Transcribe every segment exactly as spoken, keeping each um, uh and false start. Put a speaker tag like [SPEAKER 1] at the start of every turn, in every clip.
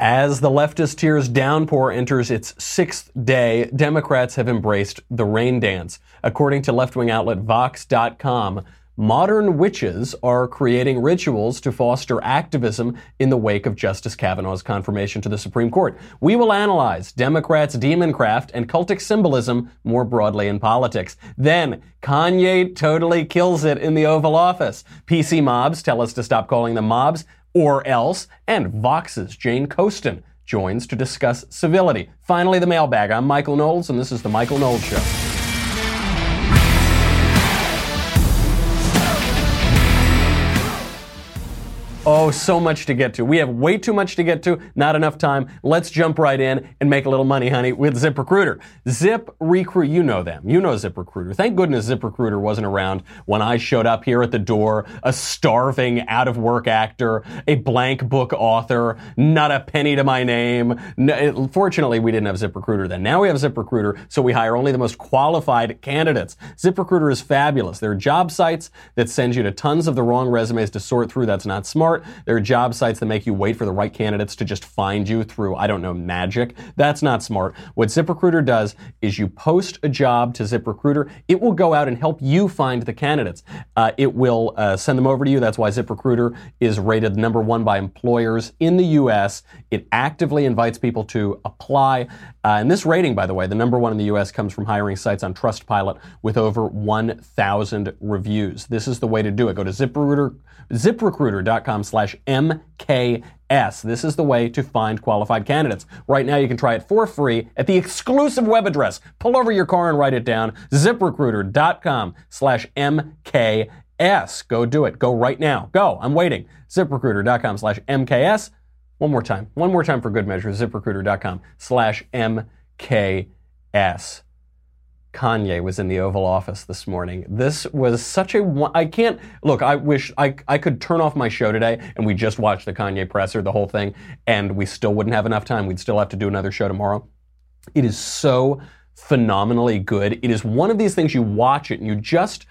[SPEAKER 1] As the leftist tears downpour enters its sixth day, Democrats have embraced the rain dance. According to left-wing outlet Vox dot com, modern witches are creating rituals to foster activism in the wake of Justice Kavanaugh's confirmation to the Supreme Court. We will analyze Democrats' demoncraft and cultic symbolism more broadly in politics. Then, Kanye totally kills it in the Oval Office. P C mobs tell us to stop calling them mobs, or else, and Vox's Jane Coaston joins to discuss civility. Finally, the mailbag. I'm Michael Knowles, and this is The Michael Knowles Show. Oh, so much to get to. We have way too much to get to, not enough time. Let's jump right in and make a little money, honey, with ZipRecruiter. ZipRecruiter, you know them. You know ZipRecruiter. Thank goodness ZipRecruiter wasn't around when I showed up here at the door, a starving, out-of-work actor, a blank book author, not a penny to my name. No, fortunately, we didn't have ZipRecruiter then. Now we have ZipRecruiter, so we hire only the most qualified candidates. ZipRecruiter is fabulous. There are job sites that send you to tons of the wrong resumes to sort through. That's not smart. There are job sites that make you wait for the right candidates to just find you through, I don't know, magic. That's not smart. What ZipRecruiter does is you post a job to ZipRecruiter. It will go out and help you find the candidates. Uh, it will uh, send them over to you. That's why ZipRecruiter is rated number one by employers in the U S. It actively invites people to apply. Uh, and this rating, by the way, the number one in the U S comes from hiring sites on Trustpilot with over one thousand reviews. This is the way to do it. Go to ZipRecruiter, ZipRecruiter.com slash MKS. This is the way to find qualified candidates. Right now, you can try it for free at the exclusive web address. Pull over your car and write it down. ZipRecruiter.com slash MKS. Go do it. Go right now. Go. I'm waiting. ZipRecruiter.com slash MKS. One more time. One more time for good measure. ZipRecruiter.com slash MKS. Kanye was in the Oval Office this morning. This was such a, I can't, look, I wish I, I could turn off my show today and we just watched the Kanye presser, the whole thing, and we still wouldn't have enough time. We'd still have to do another show tomorrow. It is so phenomenally good. It is one of these things you watch it and you just,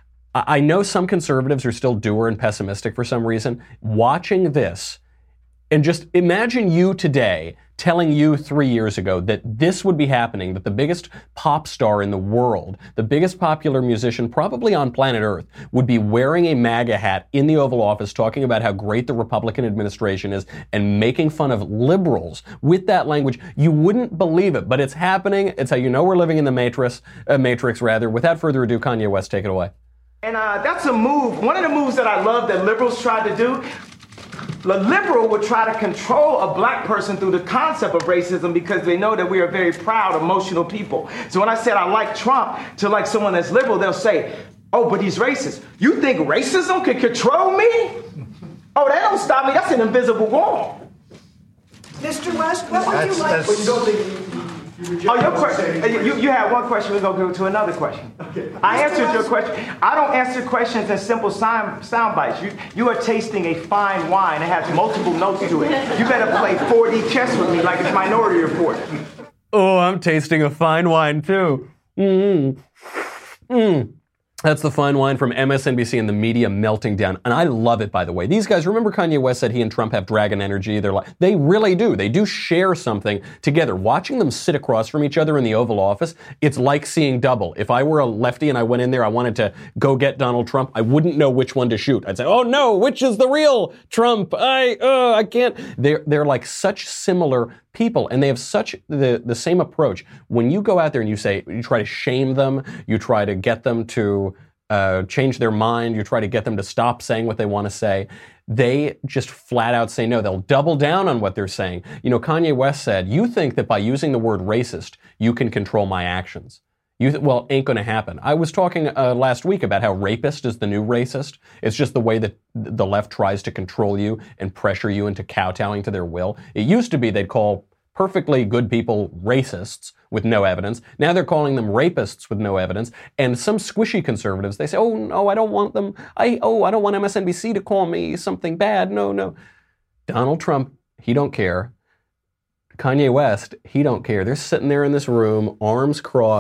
[SPEAKER 1] I know some conservatives are still dour and pessimistic for some reason. Watching this, and just imagine you today telling you three years ago that this would be happening, that the biggest pop star in the world, the biggest popular musician probably on planet Earth, would be wearing a MAGA hat in the Oval Office talking about how great the Republican administration is and making fun of liberals with that language. You wouldn't believe it, but it's happening. It's how you know we're living in the matrix, uh, matrix rather. Without further ado, Kanye West, take it away.
[SPEAKER 2] And uh, that's a move. One of the moves that I love that liberals tried to do, the liberal would try to control a black person through the concept of racism because they know that we are very proud, emotional people. So when I said I like Trump to like someone that's liberal, they'll say, oh, but he's racist. You think racism can control me? Oh, that don't stop me. That's an invisible wall.
[SPEAKER 3] Mister West, what would you like?
[SPEAKER 2] But you don't think... Oh, your question. You, you had one question. We're going to go to another question. Okay. I answered your question. I don't answer questions in simple sound, sound bites. You, you are tasting a fine wine. It has multiple notes to it. You better play four D chess with me like it's Minority Report.
[SPEAKER 1] Oh, I'm tasting a fine wine, too. Mmm. Mmm. That's the fine wine from M S N B C and the media melting down. And I love it, by the way. These guys, remember Kanye West said he and Trump have dragon energy? They're like, they really do. They do share something together. Watching them sit across from each other in the Oval Office, it's like seeing double. If I were a lefty and I went in there, I wanted to go get Donald Trump, I wouldn't know which one to shoot. I'd say, oh no, which is the real Trump? I, uh, I can't. They're, they're like such similar people, and they have such the, the same approach. When you go out there and you say, you try to shame them, you try to get them to uh, change their mind, you try to get them to stop saying what they want to say, they just flat out say no. They'll double down on what they're saying. You know, Kanye West said, you think that by using the word racist, you can control my actions. You th- well, ain't gonna happen. I was talking uh, last week about how rapist is the new racist. It's just the way that the left tries to control you and pressure you into kowtowing to their will. It used to be they'd call perfectly good people racists with no evidence. Now they're calling them rapists with no evidence. And some squishy conservatives, they say, oh, no, I don't want them. I oh, I don't want M S N B C to call me something bad. No, no. Donald Trump, he don't care. Kanye West, he don't care. They're sitting there in this room, arms crossed,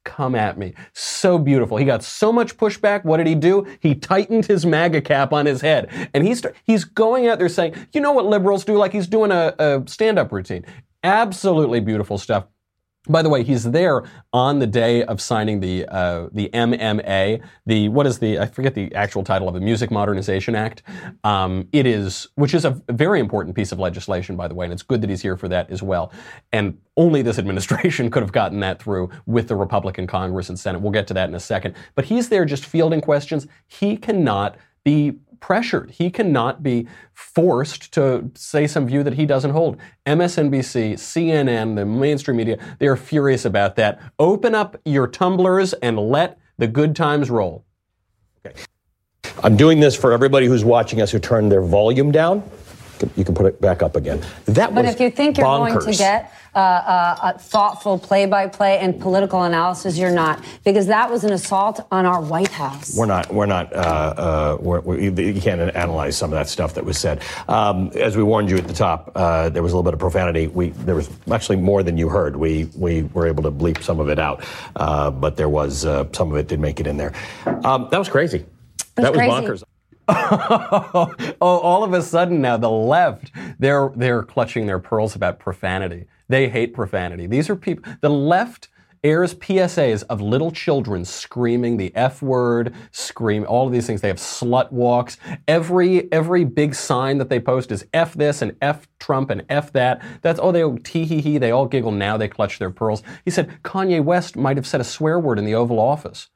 [SPEAKER 1] come at me. So beautiful. He got so much pushback. What did he do? He tightened his MAGA cap on his head. And he's, he's going out there saying, you know what liberals do? Like he's doing a, a stand-up routine. Absolutely beautiful stuff. By the way, he's there on the day of signing the uh, the M M A, the what is the I forget the actual title of it, Music Modernization Act. Um, it is, which is a very important piece of legislation, by the way, and it's good that he's here for that as well. And only this administration could have gotten that through with the Republican Congress and Senate. We'll get to that in a second. But he's there just fielding questions. He cannot be pressured. He cannot be forced to say some view that he doesn't hold. M S N B C, C N N, the mainstream media, they are furious about that. Open up your tumblers and let the good times roll.
[SPEAKER 4] Okay. I'm doing this for everybody who's watching us who turned their volume down. You can put it back up again. That
[SPEAKER 5] but
[SPEAKER 4] was
[SPEAKER 5] if you think you're
[SPEAKER 4] bonkers.
[SPEAKER 5] going to get uh, uh, a thoughtful play-by-play and political analysis, you're not, because that was an assault on our White House.
[SPEAKER 4] We're not. We're not. Uh, uh, we're, we're, you can't analyze some of that stuff that was said. Um, as we warned you at the top, uh, there was a little bit of profanity. We there was actually more than you heard. We we were able to bleep some of it out, uh, but there was uh, some of it did make it in there. Um, that was crazy.
[SPEAKER 5] Was
[SPEAKER 4] that was
[SPEAKER 5] crazy.
[SPEAKER 4] bonkers.
[SPEAKER 1] oh, all of a sudden now the left, they're they're clutching their pearls about profanity. They hate profanity. These are people, the left airs P S As of little children screaming the F word, scream, all of these things. They have slut walks. Every every big sign that they post is F this and F Trump and F that. That's, oh, they tee hee hee, they all giggle now, they clutch their pearls. He said Kanye West might have said a swear word in the Oval Office.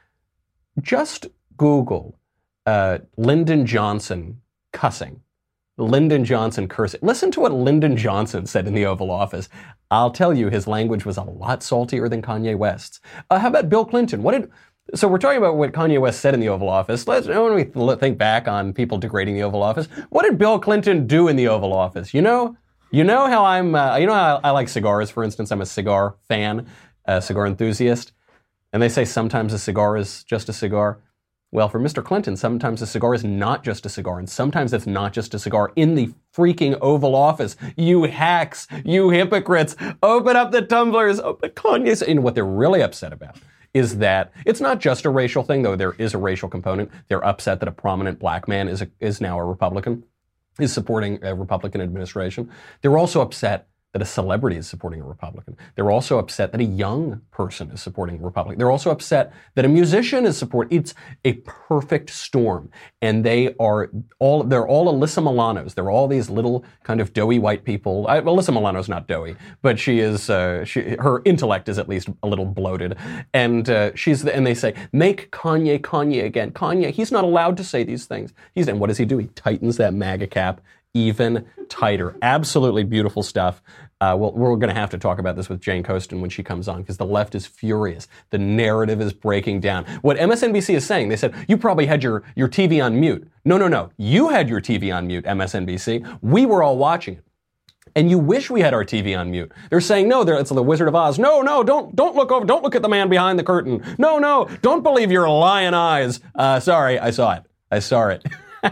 [SPEAKER 1] Just Google Uh, Lyndon Johnson cussing. Lyndon Johnson cursing. Listen to what Lyndon Johnson said in the Oval Office. I'll tell you, his language was a lot saltier than Kanye West's. Uh, how about Bill Clinton? What did? So we're talking about what Kanye West said in the Oval Office. Let's when we think back on people degrading the Oval Office. What did Bill Clinton do in the Oval Office? You know, you know how I'm. Uh, you know how I, I like cigars. For instance, I'm a cigar fan, a cigar enthusiast, and they say sometimes a cigar is just a cigar. Well, for Mister Clinton, sometimes a cigar is not just a cigar, and sometimes it's not just a cigar in the freaking Oval Office. You hacks, you hypocrites, open up the tumblers, open Kanye's. And what they're really upset about is that it's not just a racial thing, though there is a racial component. They're upset that a prominent black man is a, is now a Republican, is supporting a Republican administration. They're also upset that a celebrity is supporting a Republican. They're also upset that a young person is supporting a Republican. They're also upset that a musician is supporting. It's a perfect storm. And they are all, they're all Alyssa Milanos. They're all these little kind of doughy white people. I, Alyssa Milano's not doughy, but she is, uh, she, her intellect is at least a little bloated. And uh, she's, the, and they say, make Kanye Kanye again. Kanye, he's not allowed to say these things. He's, and what does he do? He tightens that MAGA cap even tighter. Absolutely beautiful stuff. Uh, well, we're going to have to talk about this with Jane Coaston when she comes on, because the left is furious. The narrative is breaking down. What M S N B C is saying, they said, you probably had your, your T V on mute. No, no, no. You had your T V on mute, M S N B C. We were all watching it. And you wish we had our T V on mute. They're saying, no, it's the Wizard of Oz. No, no, don't don't look over. Don't look at the man behind the curtain. No, no, don't believe your lying eyes. Uh, sorry, I saw it. I saw it.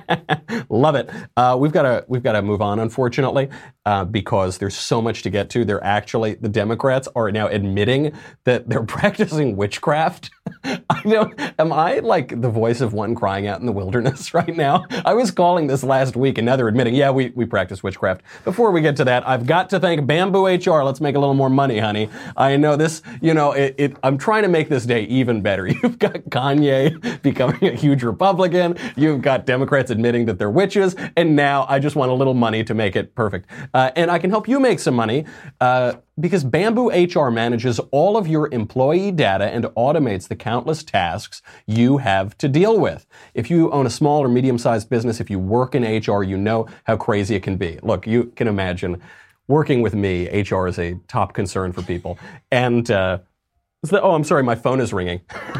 [SPEAKER 1] Love it. Uh, we've got to we've got to move on, unfortunately, uh, because there's so much to get to. They're actually the Democrats are now admitting that they're practicing witchcraft. I don't. Am I like the voice of one crying out in the wilderness right now? I was calling this last week, and now they're admitting, yeah, we we practice witchcraft. Before we get to that, I've got to thank Bamboo H R. Let's make a little more money, honey. I know this. You know, it, it, I'm trying to make this day even better. You've got Kanye becoming a huge Republican. You've got Democrats admitting that they're witches, and now I just want a little money to make it perfect. Uh, and I can help you make some money uh, because Bamboo H R manages all of your employee data and automates the countless tasks you have to deal with. If you own a small or medium-sized business, if you work in H R, you know how crazy it can be. Look, you can imagine working with me. H R is a top concern for people. And, uh, the, oh, I'm sorry, my phone is ringing.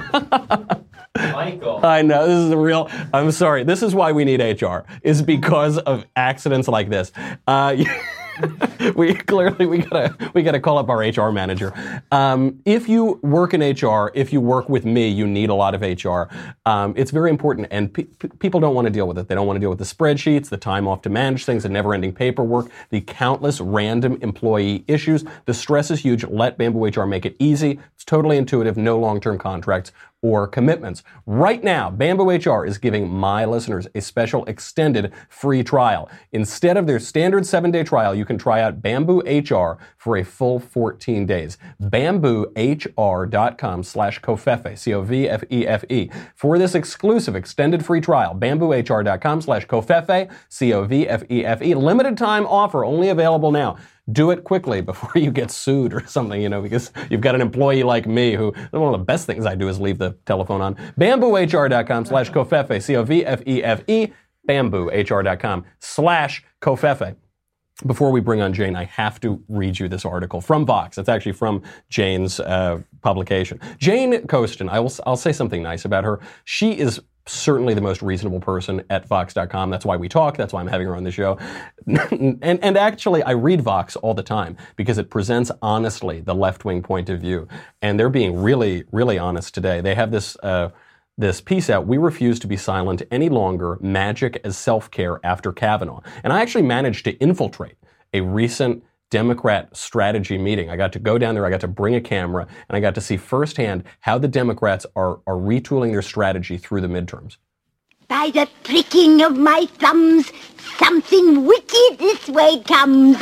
[SPEAKER 6] Michael.
[SPEAKER 1] I know, this is a real, I'm sorry. This is why we need H R, is because of accidents like this. Uh, we clearly we gotta we gotta call up our H R manager. Um, if you work in H R, if you work with me, you need a lot of H R. Um, it's very important, and pe- pe- people don't want to deal with it. They don't want to deal with the spreadsheets, the time off to manage things, the never-ending paperwork, the countless random employee issues. The stress is huge. Let Bamboo H R make it easy. It's totally intuitive. No long-term contracts or commitments. Right now, Bamboo H R is giving my listeners a special extended free trial. Instead of their standard seven-day trial, you can try out Bamboo H R for a full fourteen days. bamboohr.com slash Covfefe, C O V F E F E. For this exclusive extended free trial, bamboohr.com slash Covfefe, C O V F E F E. Limited time offer, only available now. Do it quickly before you get sued or something, you know, because you've got an employee like me who, one of the best things I do is leave the telephone on. bamboohr.com slash Covfefe, C O V F E F E, bamboohr.com slash Covfefe. Before we bring on Jane, I have to read you this article from Vox. It's actually from Jane's uh, publication. Jane Coaston, I will, I'll say something nice about her. She is certainly the most reasonable person at Vox dot com. That's why we talk. That's why I'm having her on the show. and, and actually, I read Vox all the time because it presents honestly the left-wing point of view. And they're being really, really honest today. They have this uh, this piece out, "We refuse to be silent any longer, magic as self-care after Kavanaugh." And I actually managed to infiltrate a recent Democrat strategy meeting. I got to go down there, I got to bring a camera, and I got to see firsthand how the Democrats are, are retooling their strategy through the midterms.
[SPEAKER 6] By the pricking of my thumbs, something wicked this way comes.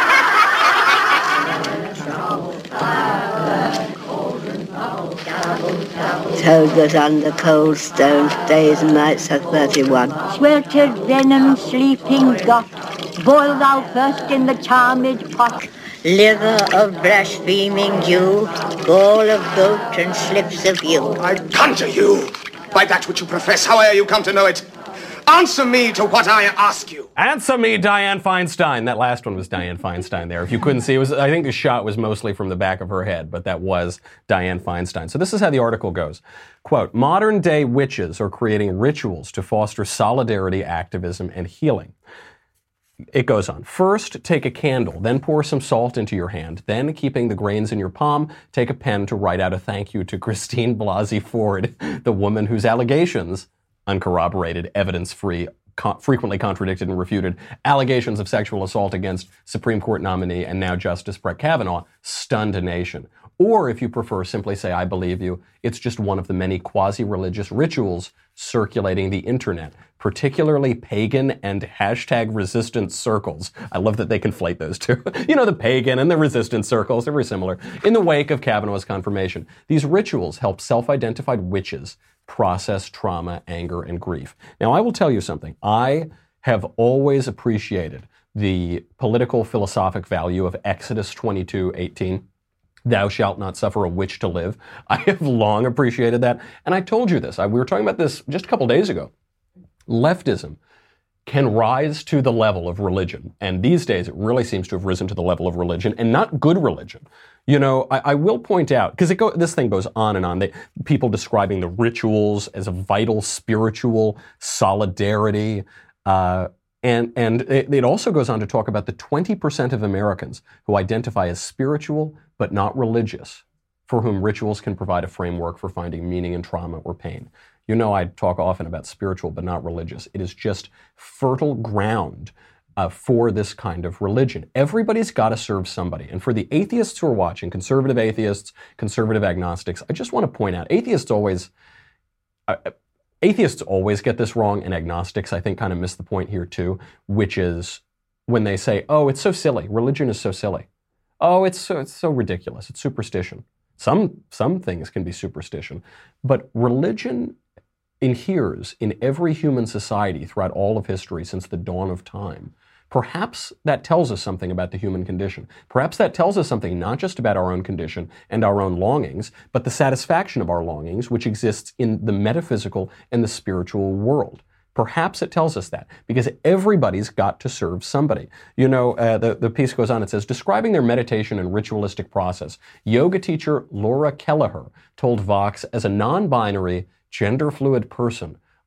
[SPEAKER 7] Togas under cold stones, days and nights are thirty-one.
[SPEAKER 6] Sweltered venom sleeping got, boil thou first in the charmed pot.
[SPEAKER 7] Liver of blaspheming Jew, gall of goat and slips of yew.
[SPEAKER 8] I conjure you by that which you profess, however you come to know it. Answer me to what I ask you.
[SPEAKER 1] Answer me, Dianne Feinstein. That last one was Dianne Feinstein there. If you couldn't see, it was, I think the shot was mostly from the back of her head, but that was Dianne Feinstein. So this is how the article goes. Quote, "Modern day witches are creating rituals to foster solidarity, activism, and healing." It goes on. "First, take a candle, then pour some salt into your hand. Then, keeping the grains in your palm, take a pen to write out a thank you to Christine Blasey Ford, the woman whose allegations, uncorroborated, evidence-free, con- frequently contradicted and refuted, allegations of sexual assault against Supreme Court nominee and now Justice Brett Kavanaugh stunned a nation. Or, if you prefer, simply say, I believe you. It's just one of the many quasi-religious rituals circulating the internet, particularly pagan and hashtag resistance circles." I love that they conflate those two. You know, the pagan and the resistance circles, they're very similar. "In the wake of Kavanaugh's confirmation, these rituals help self-identified witches process trauma, anger, and grief." Now, I will tell you something. I have always appreciated the political philosophic value of Exodus twenty-two eighteen. "Thou shalt not suffer a witch to live." I have long appreciated that. And I told you this. I, we were talking about this just a couple days ago. Leftism can rise to the level of religion. And these days, it really seems to have risen to the level of religion, and not good religion. You know, I, I will point out, because go, this thing goes on and on, they, people describing the rituals as a vital spiritual solidarity. Uh, and and it, it also goes on to talk about the twenty percent of Americans who identify as spiritual but not religious, for whom rituals can provide a framework for finding meaning in trauma or pain. You know, I talk often about spiritual but not religious. It is just fertile ground uh, for this kind of religion. Everybody's got to serve somebody. And for the atheists who are watching, conservative atheists, conservative agnostics, I just want to point out, atheists always, uh, atheists always get this wrong, and agnostics, I think, kind of miss the point here too, which is when they say, oh, it's so silly. Religion is so silly. Oh, it's so, it's so ridiculous. It's superstition. Some, some things can be superstition, but religion inheres in every human society throughout all of history since the dawn of time. Perhaps that tells us something about the human condition. Perhaps that tells us something not just about our own condition and our own longings, but the satisfaction of our longings, which exists in the metaphysical and the spiritual world. Perhaps it tells us that, because everybody's got to serve somebody. You know, uh, the, the piece goes on, it says, describing their meditation and ritualistic process, yoga teacher Laura Kelleher told Vox, as a non-binary, gender-fluid person,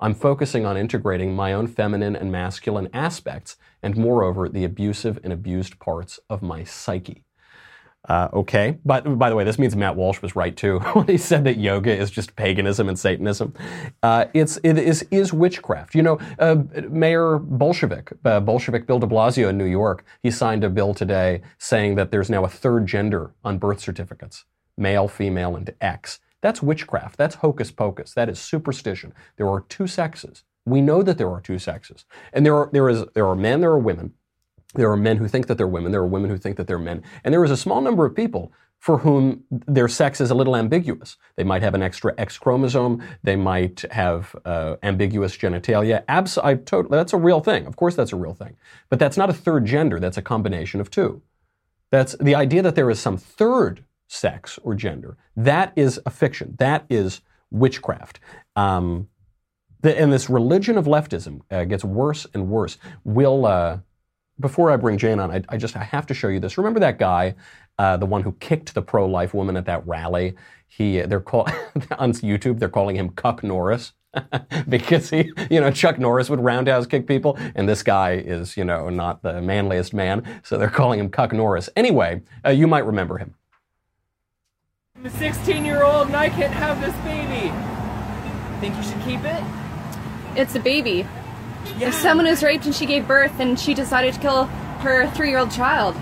[SPEAKER 1] I'm focusing on integrating my own feminine and masculine aspects and, moreover, the abusive and abused parts of my psyche. Uh, okay, but by the way, this means Matt Walsh was right too when he said that yoga is just paganism and Satanism. Uh, it's it is is witchcraft. You know, uh, Mayor Bolshevik, uh, Bolshevik Bill de Blasio in New York, he signed a bill today saying that there's now a third gender on birth certificates: male, female, and X. That's witchcraft. That's hocus pocus. That is superstition. There are two sexes. We know that there are two sexes, and there are there is there are men, there are women. There are men who think that they're women. There are women who think that they're men. And there is a small number of people for whom their sex is a little ambiguous. They might have an extra X chromosome. They might have uh, ambiguous genitalia. Abs- I to- that's a real thing. Of course that's a real thing. But that's not a third gender. That's a combination of two. That's the idea that there is some third sex or gender. That is a fiction. That is witchcraft. Um, the, and this religion of leftism uh, gets worse and worse. We'll... Uh, Before I bring Jane on, I, I just I have to show you this. Remember that guy, uh, the one who kicked the pro-life woman at that rally? He they're call on YouTube they're calling him Cuck Norris because he you know Chuck Norris would roundhouse kick people, and this guy is you know not the manliest man, so they're calling him Cuck Norris. Anyway, uh, you might remember him.
[SPEAKER 9] I'm a sixteen-year-old and I can't have this baby. Think you should keep it?
[SPEAKER 10] It's a baby.
[SPEAKER 9] Yeah.
[SPEAKER 10] If someone was raped and she gave birth and she decided to kill her three-year-old child.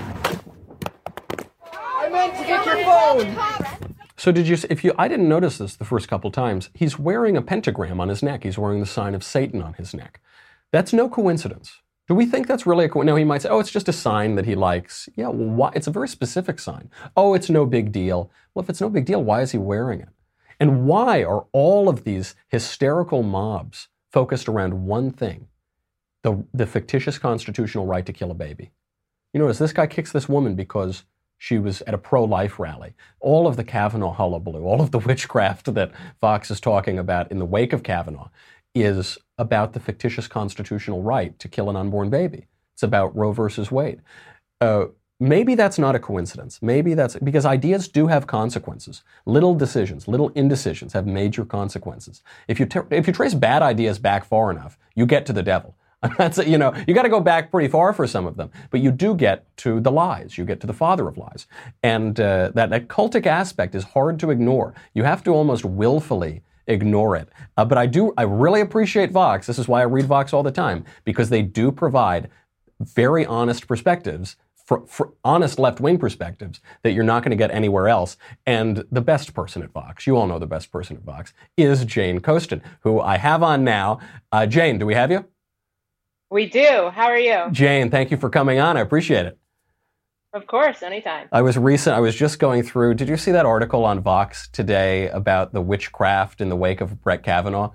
[SPEAKER 9] I meant to get your phone!
[SPEAKER 1] So did you, if you, I didn't notice this the first couple times, he's wearing a pentagram on his neck. He's wearing the sign of Satan on his neck. That's no coincidence. Do we think that's really a coincidence? No, he might say, oh, it's just a sign that he likes. Yeah, well, why? It's a very specific sign. Oh, it's no big deal. Well, if it's no big deal, why is he wearing it? And why are all of these hysterical mobs focused around one thing, the, the fictitious constitutional right to kill a baby? You notice this guy kicks this woman because she was at a pro-life rally. All of the Kavanaugh hullabaloo, all of the witchcraft that Fox is talking about in the wake of Kavanaugh is about the fictitious constitutional right to kill an unborn baby. It's about Roe versus Wade. Uh, Maybe that's not a coincidence. Maybe that's because ideas do have consequences. Little decisions, little indecisions have major consequences. If you ter- if you trace bad ideas back far enough, you get to the devil. That's you know you got to go back pretty far for some of them, but you do get to the lies. You get to the father of lies, and uh, that, that cultic aspect is hard to ignore. You have to almost willfully ignore it. Uh, but I do. I really appreciate Vox. This is why I read Vox all the time, because they do provide very honest perspectives. For, for honest left-wing perspectives that you're not going to get anywhere else. And the best person at Vox, you all know the best person at Vox, is Jane Coaston, who I have on now. Uh, Jane, do we have you?
[SPEAKER 11] We do. How are you?
[SPEAKER 1] Jane, thank you for coming on. I appreciate it.
[SPEAKER 11] Of course, anytime.
[SPEAKER 1] I was recent. I was just going through, did you see that article on Vox today about the witchcraft in the wake of Brett Kavanaugh?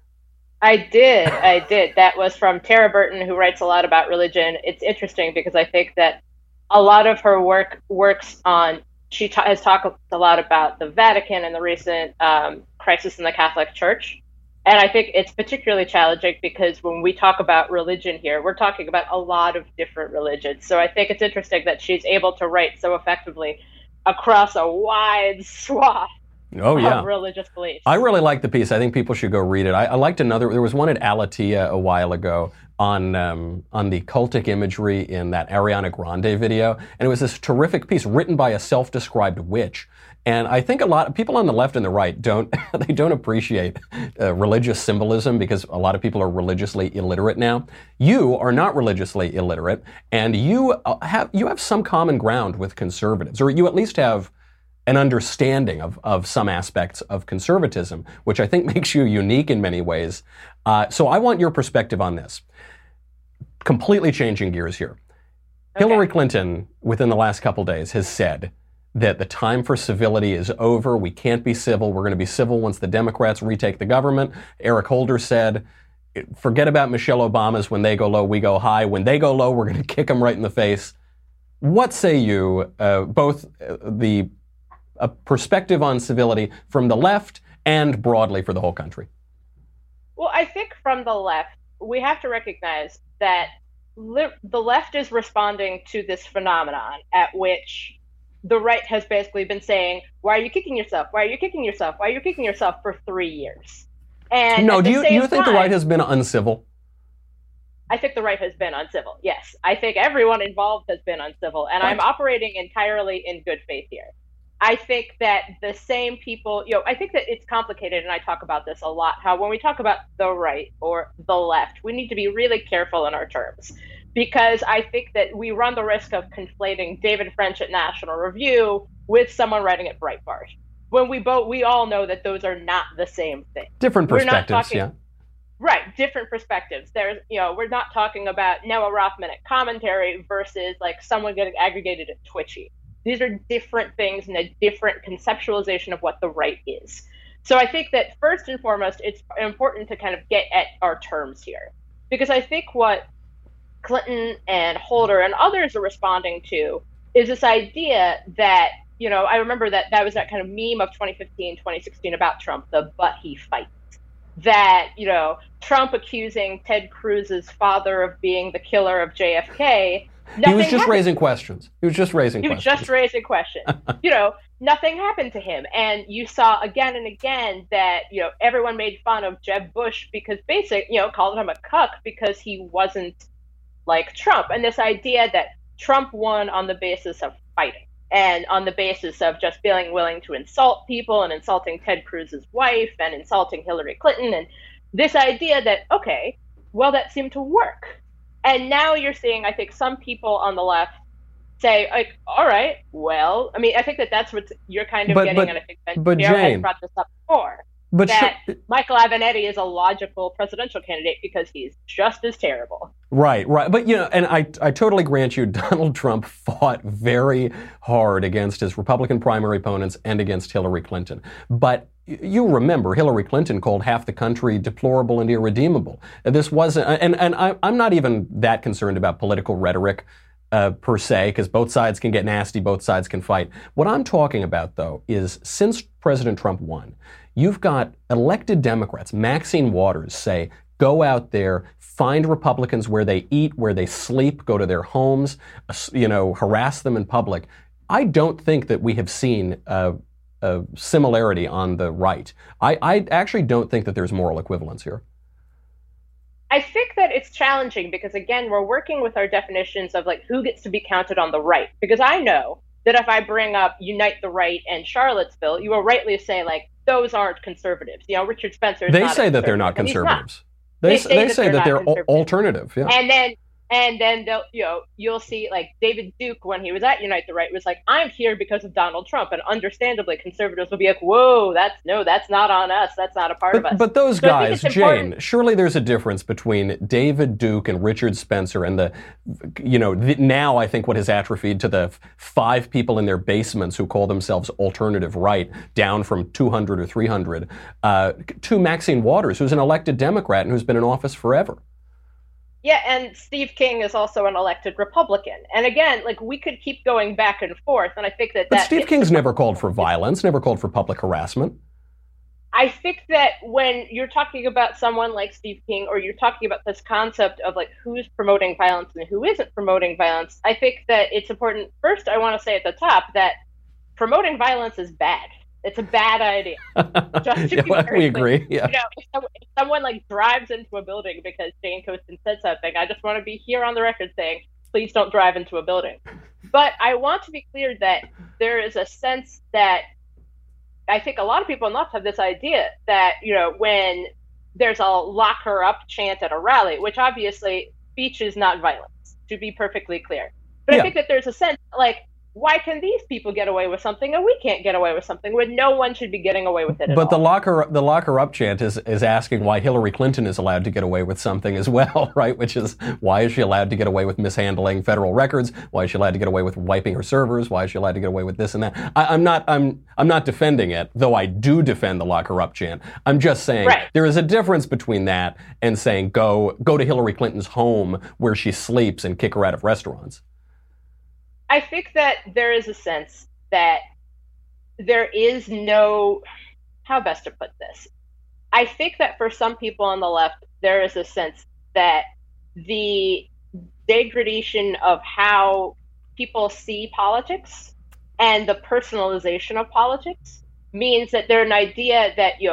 [SPEAKER 11] I did. I did. That was from Tara Burton, who writes a lot about religion. It's interesting because I think that a lot of her work works on, she ta- has talked a lot about the Vatican and the recent um, crisis in the Catholic Church. And I think it's particularly challenging because when we talk about religion here, we're talking about a lot of different religions. So I think it's interesting that she's able to write so effectively across a wide swath
[SPEAKER 1] Oh, yeah.
[SPEAKER 11] of religious beliefs.
[SPEAKER 1] I really like the piece. I think people should go read it. I, I liked another, there was one at Alatia a while ago on um, on the cultic imagery in that Ariana Grande video. And it was this terrific piece written by a self-described witch. And I think a lot of people on the left and the right don't, they don't appreciate uh, religious symbolism because a lot of people are religiously illiterate now. You are not religiously illiterate, and you have, you have some common ground with conservatives, or you at least have an understanding of, of some aspects of conservatism, which I think makes you unique in many ways. Uh, so I want your perspective on this. Completely changing gears here. Okay. Hillary Clinton, within the last couple days, has said that the time for civility is over. We can't be civil. We're going to be civil once the Democrats retake the government. Eric Holder said, forget about Michelle Obama's when they go low, we go high. When they go low, we're going to kick them right in the face. What say you, uh, both the a perspective on civility from the left and broadly for the whole country?
[SPEAKER 11] Well, I think from the left, we have to recognize that li- the left is responding to this phenomenon at which the right has basically been saying, why are you kicking yourself? Why are you kicking yourself? Why are you kicking yourself for three years? And
[SPEAKER 1] no,
[SPEAKER 11] at
[SPEAKER 1] do
[SPEAKER 11] the
[SPEAKER 1] you,
[SPEAKER 11] same
[SPEAKER 1] you think
[SPEAKER 11] time,
[SPEAKER 1] the right has been uncivil?
[SPEAKER 11] I think the right has been uncivil, yes. I think everyone involved has been uncivil, and
[SPEAKER 1] What?
[SPEAKER 11] I'm operating entirely in good faith here. I think that the same people, you know, I think that it's complicated, and I talk about this a lot, how when we talk about the right or the left, we need to be really careful in our terms, because I think that we run the risk of conflating David French at National Review with someone writing at Breitbart. When we both, we all know that those are not the same thing.
[SPEAKER 1] Different
[SPEAKER 11] We're not
[SPEAKER 1] perspectives,
[SPEAKER 11] talking-
[SPEAKER 1] yeah.
[SPEAKER 11] Right, different perspectives. There's, you know, we're not talking about Noah Rothman at Commentary versus like someone getting aggregated at Twitchy. These are different things and a different conceptualization of what the right is. So I think that first and foremost, it's important to kind of get at our terms here, because I think what Clinton and Holder and others are responding to is this idea that, you know, I remember that that was that kind of meme of twenty fifteen, twenty sixteen about Trump, the but he fights. That, you know, Trump accusing Ted Cruz's father of being the killer of J F K.
[SPEAKER 1] He was just
[SPEAKER 11] happened.
[SPEAKER 1] raising questions. He was just raising
[SPEAKER 11] He was
[SPEAKER 1] questions.
[SPEAKER 11] just raising questions. You know, nothing happened to him. And you saw again and again that, you know, everyone made fun of Jeb Bush because basic, you know, called him a cuck because he wasn't like Trump. And this idea that Trump won on the basis of fighting and on the basis of just being willing to insult people and insulting Ted Cruz's wife and insulting Hillary Clinton. And this idea that, okay, well, that seemed to work. And now you're seeing, I think, some people on the left say, like, all right, well, I mean, I think that that's what you're kind of
[SPEAKER 1] But-
[SPEAKER 11] getting,
[SPEAKER 1] but-
[SPEAKER 11] and I think that
[SPEAKER 1] but
[SPEAKER 11] Pierre
[SPEAKER 1] Jane-
[SPEAKER 11] has brought this up before,
[SPEAKER 1] But
[SPEAKER 11] that
[SPEAKER 1] sh-
[SPEAKER 11] Michael Avenatti is a logical presidential candidate because he's just as terrible.
[SPEAKER 1] Right, right. But, you know, and I, I totally grant you, Donald Trump fought very hard against his Republican primary opponents and against Hillary Clinton. But you remember, Hillary Clinton called half the country deplorable and irredeemable. This wasn't, and, and I, I'm not even that concerned about political rhetoric uh, per se, because both sides can get nasty, both sides can fight. What I'm talking about, though, is since President Trump won, you've got elected Democrats, Maxine Waters, say, go out there, find Republicans where they eat, where they sleep, go to their homes, you know, harass them in public. I don't think that we have seen a, a similarity on the right. I, I actually don't think that there's moral equivalence here.
[SPEAKER 11] I think that it's challenging because, again, we're working with our definitions of like who gets to be counted on the right. Because I know that if I bring up Unite the Right and Charlottesville, you will rightly say like those aren't conservatives. You know, Richard Spencer.
[SPEAKER 1] They say that they're not conservatives. They, they say that they're al- alternative. Yeah.
[SPEAKER 11] And then and then they'll, you know, you'll see like David Duke when he was at Unite the Right was like, I'm here because of Donald Trump. And understandably, conservatives will be like, whoa, that's no, that's not on us. That's not a part
[SPEAKER 1] But,
[SPEAKER 11] of us.
[SPEAKER 1] but those
[SPEAKER 11] So I think
[SPEAKER 1] guys,
[SPEAKER 11] it's important-
[SPEAKER 1] Jane, surely there's a difference between David Duke and Richard Spencer and the, you know, the, now I think what has atrophied to the f- five people in their basements who call themselves alternative right, down from two hundred or three hundred, uh, to Maxine Waters, who's an elected Democrat and who's been in office forever.
[SPEAKER 11] Yeah, and Steve King is also an elected Republican. And again, like we could keep going back and forth, and I think that
[SPEAKER 1] But
[SPEAKER 11] that
[SPEAKER 1] Steve
[SPEAKER 11] gets-
[SPEAKER 1] King's never called for violence, never called for public harassment.
[SPEAKER 11] I think that when you're talking about someone like Steve King, or you're talking about this concept of like who's promoting violence and who isn't promoting violence, I think that it's important. First, I want to say at the top that promoting violence is bad. It's a bad idea. Just to
[SPEAKER 1] Yeah,
[SPEAKER 11] be
[SPEAKER 1] well,
[SPEAKER 11] very
[SPEAKER 1] we
[SPEAKER 11] clear.
[SPEAKER 1] agree, yeah.
[SPEAKER 11] You know, if, some, if someone like drives into a building because Jane Coaston said something, I just want to be here on the record saying, please don't drive into a building. But I want to be clear that there is a sense that I think a lot of people on the left have this idea that, you know, when there's a lock her up chant at a rally, which obviously speech is not violence, to be perfectly clear. But
[SPEAKER 1] Yeah.
[SPEAKER 11] I think that there's a sense like, why can these people get away with something and we can't get away with something when no one should be getting away with it at
[SPEAKER 1] But
[SPEAKER 11] all?
[SPEAKER 1] the locker the locker up chant is, is asking why Hillary Clinton is allowed to get away with something as well, right? Which is, why is she allowed to get away with mishandling federal records? Why is she allowed to get away with wiping her servers? Why is she allowed to get away with this and that? I, I'm not I'm I'm not defending it, though I do defend the locker up chant. I'm just saying
[SPEAKER 11] Right.
[SPEAKER 1] there is a difference between that and saying go go to Hillary Clinton's home where she sleeps and kick her out of restaurants.
[SPEAKER 11] I think that there is a sense that there is no, how best to put this? I think that for some people on the left, there is a sense that the degradation of how people see politics and the personalization of politics means that there's an idea that, you know,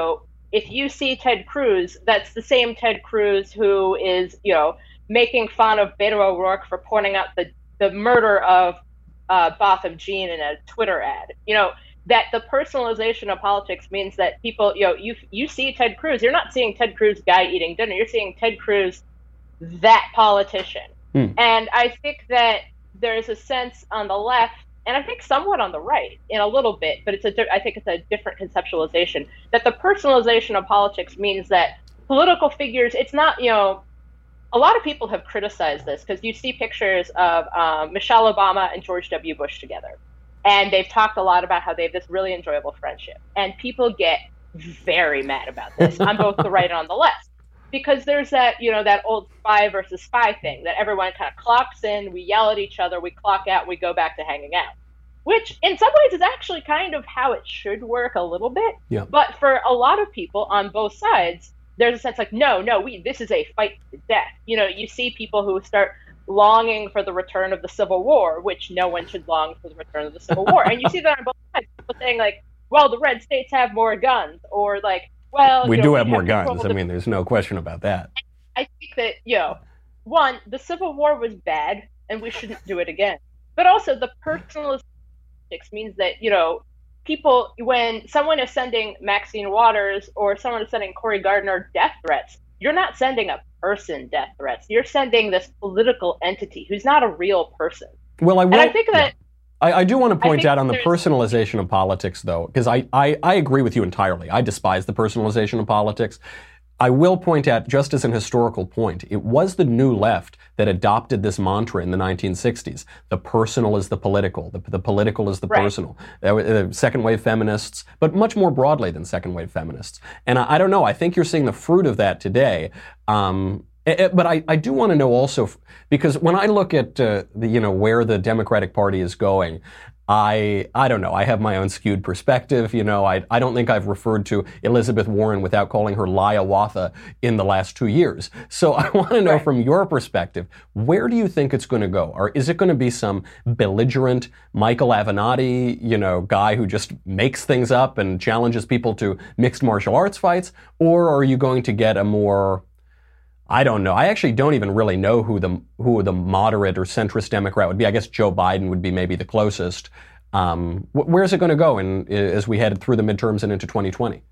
[SPEAKER 11] if you see Ted Cruz, that's the same Ted Cruz who is, you know, making fun of Beto O'Rourke for pointing out the, the murder of uh, Botham Jean in a Twitter ad. You know, that the personalization of politics means that people, you know, you you see Ted Cruz, you're not seeing Ted Cruz guy eating dinner, you're seeing Ted Cruz, that politician. Hmm. And I think that there's a sense on the left, and I think somewhat on the right in a little bit, but it's a, I think it's a different conceptualization, that the personalization of politics means that political figures, it's not, you know, a lot of people have criticized this because you see pictures of um, Michelle Obama and George W. Bush together. And they've talked a lot about how they have this really enjoyable friendship. And people get very mad about this on both the right and on the left. Because there's that, you know, that old spy versus spy thing that everyone kind of clocks in, we yell at each other, we clock out, we go back to hanging out. Which in some ways is actually kind of how it should work a little bit.
[SPEAKER 1] Yeah.
[SPEAKER 11] But for a lot of people on both sides, there's a sense like, no, no, we this is a fight to the death. You know, you see people who start longing for the return of the Civil War, which no one should long for the return of the Civil War. And you see that on both sides. People saying like, well, the red states have more guns, or like, well,
[SPEAKER 1] we
[SPEAKER 11] you
[SPEAKER 1] do
[SPEAKER 11] know,
[SPEAKER 1] have
[SPEAKER 11] we
[SPEAKER 1] more
[SPEAKER 11] have
[SPEAKER 1] guns. I mean, there's no question about that.
[SPEAKER 11] I think that, you know, one, the Civil War was bad, and we shouldn't do it again. But also, the personalization means that, you know, people, when someone is sending Maxine Waters or someone is sending Cory Gardner death threats, you're not sending a person death threats. You're sending this political entity who's not a real person.
[SPEAKER 1] Well, I will.
[SPEAKER 11] And I think that.
[SPEAKER 1] I, I do want to point out on the
[SPEAKER 11] there's-
[SPEAKER 1] personalization of politics, though, because I, I, I agree with you entirely. I despise the personalization of politics. I will point out, just as an historical point, it was the New Left that adopted this mantra in the nineteen sixties. The personal is the political. The, the political is the
[SPEAKER 11] Right.
[SPEAKER 1] personal. Uh, uh, second wave feminists, but much more broadly than second wave feminists. And I, I don't know. I think you're seeing the fruit of that today. Um, eh, eh, but I, I do want to know also, f- because when I look at uh, the, you know, where the Democratic Party is going, I I don't know. I have my own skewed perspective. You know, I I don't think I've referred to Elizabeth Warren without calling her Liawatha in the last two years. So I want to know
[SPEAKER 11] Right.
[SPEAKER 1] from your perspective, where do you think it's going to go? Or is it going to be some belligerent Michael Avenatti, you know, guy who just makes things up and challenges people to mixed martial arts fights? Or are you going to get a more, I don't know. I actually don't even really know who the who the moderate or centrist Democrat would be. I guess Joe Biden would be maybe the closest. Um, wh- where's it going to go in, as we head through the midterms and into twenty twenty?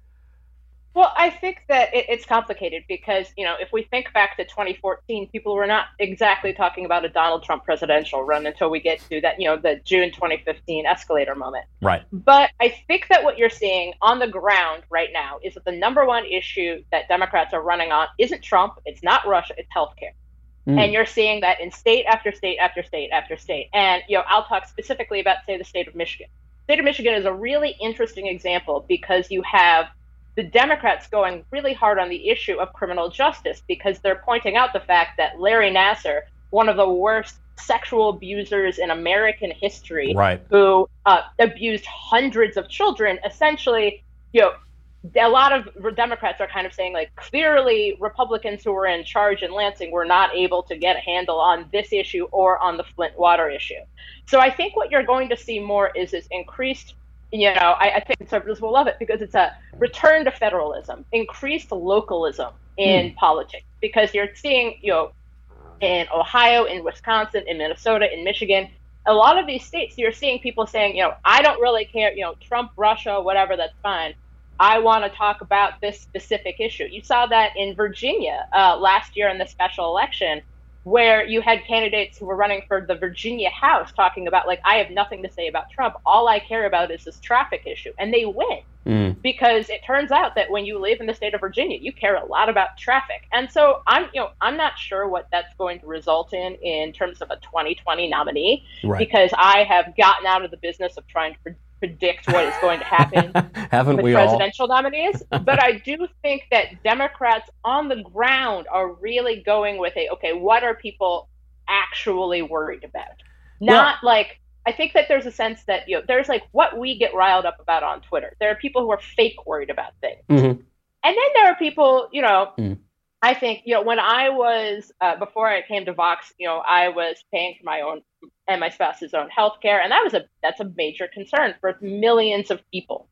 [SPEAKER 11] Well, I think that it, it's complicated because, you know, if we think back to twenty fourteen, people were not exactly talking about a Donald Trump presidential run until we get to that, you know, the June twenty fifteen escalator moment.
[SPEAKER 1] Right.
[SPEAKER 11] But I think that what you're seeing on the ground right now is that the number one issue that Democrats are running on isn't Trump, it's not Russia, it's healthcare.
[SPEAKER 1] Mm.
[SPEAKER 11] And you're seeing that in state after state after state after state. And, you know, I'll talk specifically about, say, the state of Michigan. The state of Michigan is a really interesting example because you have the Democrats going really hard on the issue of criminal justice because they're pointing out the fact that Larry Nassar, one of the worst sexual abusers in American history,
[SPEAKER 1] Right.
[SPEAKER 11] who uh, abused hundreds of children, essentially, you know, a lot of Democrats are kind of saying, like, clearly Republicans who were in charge in Lansing were not able to get a handle on this issue or on the Flint water issue. So I think what you're going to see more is this increased, you know, I, I think conservatives will love it because it's a return to federalism, increased localism in
[SPEAKER 1] Hmm.
[SPEAKER 11] politics, because you're seeing, you know, in Ohio, in Wisconsin, in Minnesota, in Michigan, a lot of these states, you're seeing people saying, you know, I don't really care, you know, Trump, Russia, whatever, that's fine. I want to talk about this specific issue. You saw that in Virginia uh, last year in the special election, where you had candidates who were running for the Virginia House talking about, like, I have nothing to say about Trump. All I care about is this traffic issue. And they win
[SPEAKER 1] Mm.
[SPEAKER 11] because it turns out that when you live in the state of Virginia, you care a lot about traffic. And so I'm, you know, I'm not sure what that's going to result in in terms of a twenty twenty nominee,
[SPEAKER 1] Right.
[SPEAKER 11] because I have gotten out of the business of trying to pre- predict what is going to happen
[SPEAKER 1] Haven't
[SPEAKER 11] with
[SPEAKER 1] we all?
[SPEAKER 11] presidential nominees. But I do think that Democrats on the ground are really going with a, okay, what are people actually worried about? Not like, I think that there's a sense that, you know, there's like what we get riled up about on Twitter. There are people who are fake worried about things.
[SPEAKER 1] Mhm.
[SPEAKER 11] And then there are people, you know,
[SPEAKER 1] Mm.
[SPEAKER 11] I think, you know, when I was, uh, before I came to Vox, you know, I was paying for my own and my spouse's own health care. And that was a, that's a major concern for millions of people.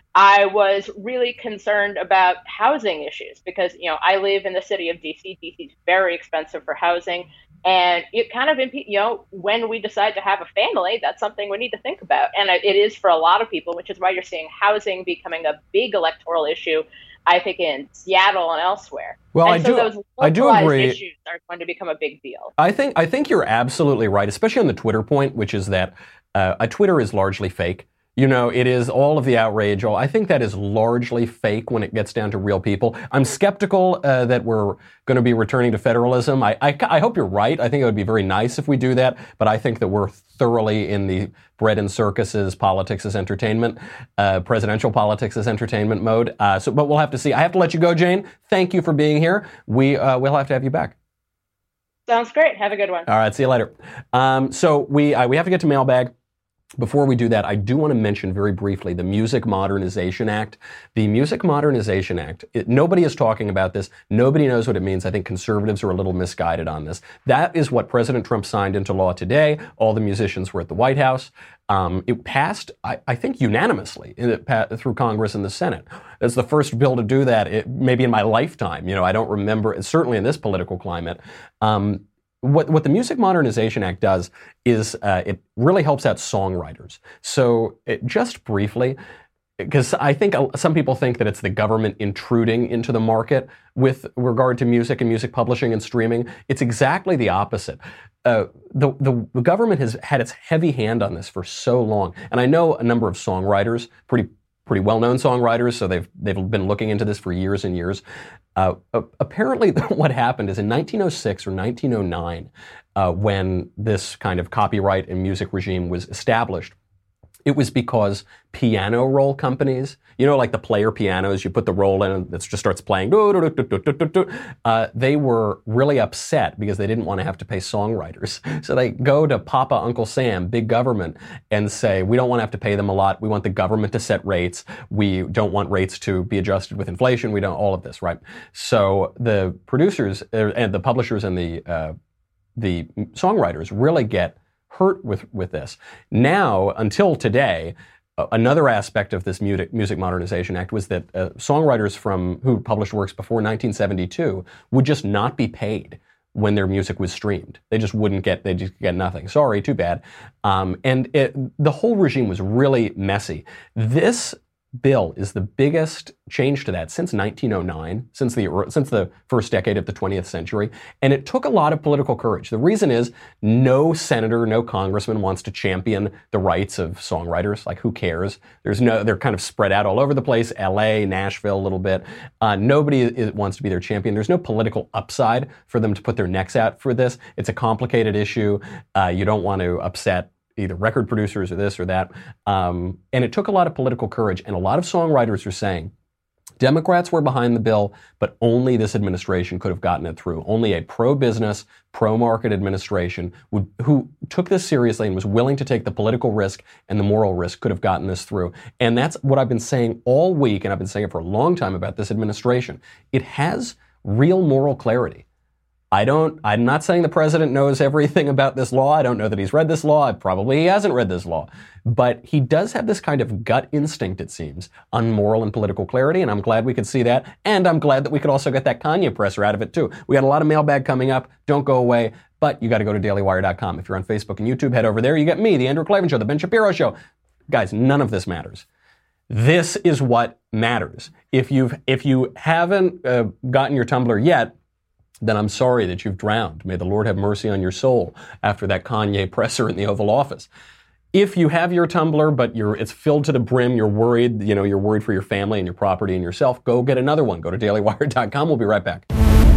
[SPEAKER 11] I was really concerned about housing issues because, you know, I live in the city of D C. D C is very expensive for housing. And it kind of, you know, when we decide to have a family, that's something we need to think about. And it is for a lot of people, which is why you're seeing housing becoming a big electoral issue, I think, in Seattle and elsewhere.
[SPEAKER 1] Well,
[SPEAKER 11] and
[SPEAKER 1] I
[SPEAKER 11] so
[SPEAKER 1] do,
[SPEAKER 11] those
[SPEAKER 1] I do
[SPEAKER 11] localized
[SPEAKER 1] agree.
[SPEAKER 11] issues are going to become a big deal.
[SPEAKER 1] I think I think you're absolutely right, especially on the Twitter point, which is that uh, a Twitter is largely fake. You know, it is all of the outrage. All, I think that is largely fake when it gets down to real people. I'm skeptical uh, that we're going to be returning to federalism. I, I, I hope you're right. I think it would be very nice if we do that. But I think that we're thoroughly in the bread and circuses, politics as entertainment, uh, presidential politics as entertainment mode. Uh, so, but we'll have to see. I have to let you go, Jane. Thank you for being here. We uh, we'll have to have you back.
[SPEAKER 11] Sounds great. Have a good one.
[SPEAKER 1] All right. See you later. Um, so we uh, we have to get to mailbag. Before we do that, I do want to mention very briefly the Music Modernization Act. The Music Modernization Act, it, nobody is talking about this. Nobody knows what it means. I think conservatives are a little misguided on this. That is what President Trump signed into law today. All the musicians were at the White House. Um, it passed, I, I think, unanimously in it, through Congress and the Senate. It's the first bill to do that, it, maybe in my lifetime. You know, I don't remember, certainly in this political climate. Um, What, what the Music Modernization Act does is uh, it really helps out songwriters. So it, just briefly, because I think some people think that it's the government intruding into the market with regard to music and music publishing and streaming. It's exactly the opposite. Uh, the, the, the government has had its heavy hand on this for so long. And I know a number of songwriters, pretty pretty well-known songwriters, so they've they've been looking into this for years and years. Uh, apparently, what happened is in nineteen oh six or nineteen oh nine, uh, when this kind of copyright and music regime was established, it was because piano roll companies, you know, like the player pianos, you put the roll in and it just starts playing, uh, they were really upset because they didn't want to have to pay songwriters. So they go to Papa Uncle Sam, big government, and say, we don't want to have to pay them a lot. We want the government to set rates. We don't want rates to be adjusted with inflation. We don't, all of this, right? So the producers uh, and the publishers and the, uh, the songwriters really get hurt with, with this. Now, until today, uh, another aspect of this Music, Music Modernization Act was that uh, songwriters from who published works before nineteen seventy-two would just not be paid when their music was streamed. They just wouldn't get, they just get nothing. Sorry, too bad. Um, and it, the whole regime was really messy. This bill is the biggest change to that since nineteen oh nine, since the since the first decade of the twentieth century, and it took a lot of political courage. The reason is no senator, no congressman wants to champion the rights of songwriters. Like, who cares? There's no, they're kind of spread out all over the place. L A, Nashville, a little bit. Uh, nobody is, wants to be their champion. There's no political upside for them to put their necks out for this. It's a complicated issue. Uh, you don't want to upset either record producers or this or that. Um, and it took a lot of political courage. And a lot of songwriters are saying, Democrats were behind the bill, but only this administration could have gotten it through. Only a pro-business, pro-market administration would, who took this seriously and was willing to take the political risk and the moral risk could have gotten this through. And that's what I've been saying all week, and I've been saying it for a long time about this administration. It has real moral clarity. I don't, I'm not saying the president knows everything about this law. I don't know that he's read this law. Probably he hasn't read this law. But he does have this kind of gut instinct, it seems, on moral and political clarity, and I'm glad we could see that. And I'm glad that we could also get that Kanye presser out of it, too. We got a lot of mailbag coming up. Don't go away. But you got to go to daily wire dot com. If you're on Facebook and YouTube, head over there. You get me, The Andrew Klavan Show, The Ben Shapiro Show. Guys, none of this matters. This is what matters. If you've, if you haven't uh, gotten your Tumblr yet, then I'm sorry that you've drowned. May the Lord have mercy on your soul after that Kanye presser in the Oval Office. If you have your Tumblr, but you're, it's filled to the brim, you're worried, you know, you're worried for your family and your property and yourself, go get another one. Go to daily wire dot com. We'll be right back.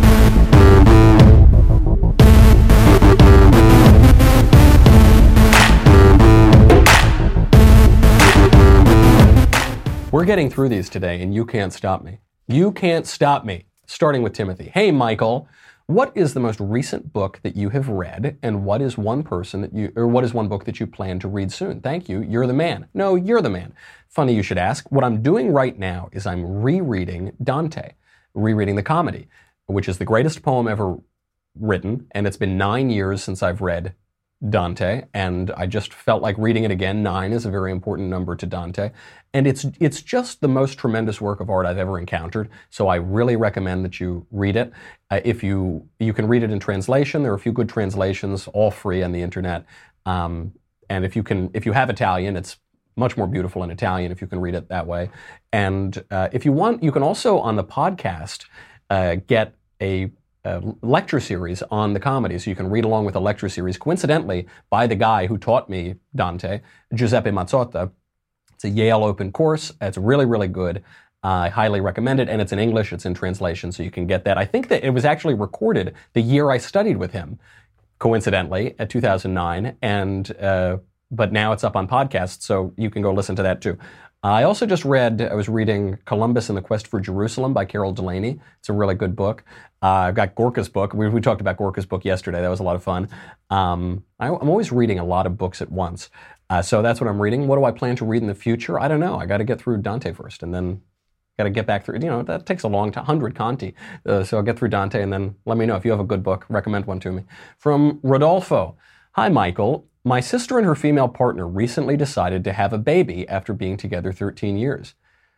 [SPEAKER 1] We're getting through these today, and you can't stop me. You can't stop me. Starting with Timothy. Hey, Michael, what is the most recent book that you have read, and what is one person that you, or what is one book that you plan to read soon? Thank you. You're the man. No, you're the man. Funny you should ask. What I'm doing right now is I'm rereading Dante, rereading the comedy, which is the greatest poem ever written, and it's been nine years since I've read Dante, and I just felt like reading it again. Nine is a very important number to Dante, and it's it's just the most tremendous work of art I've ever encountered. So I really recommend that you read it. Uh, if you you can read it in translation, there are a few good translations, all free on the internet. Um, and if you can, if you have Italian, it's much more beautiful in Italian if you can read it that way. And uh, if you want, you can also on the podcast uh, get a Uh, lecture series on the comedy, so you can read along with a lecture series, coincidentally, by the guy who taught me Dante, Giuseppe Mazzotta. It's a Yale open course. It's really, really good. Uh, I highly recommend it, and it's in English. It's in translation, so you can get that. I think that it was actually recorded the year I studied with him, coincidentally, at two thousand nine, and uh, but now it's up on podcast, so you can go listen to that too. I also just read, I was reading Columbus and the Quest for Jerusalem by Carol Delaney. It's a really good book. Uh, I've got Gorka's book. We, we talked about Gorka's book yesterday. That was a lot of fun. Um, I, I'm always reading a lot of books at once. Uh, so that's what I'm reading. What do I plan to read in the future? I don't know. I got to get through Dante first, and then got to get back through, you know, that takes a long time, one hundred Conti. Uh, so I'll get through Dante, and then let me know if you have a good book. Recommend one to me. From Rodolfo. Hi, Michael. My sister and her female partner recently decided to have a baby after being together thirteen years.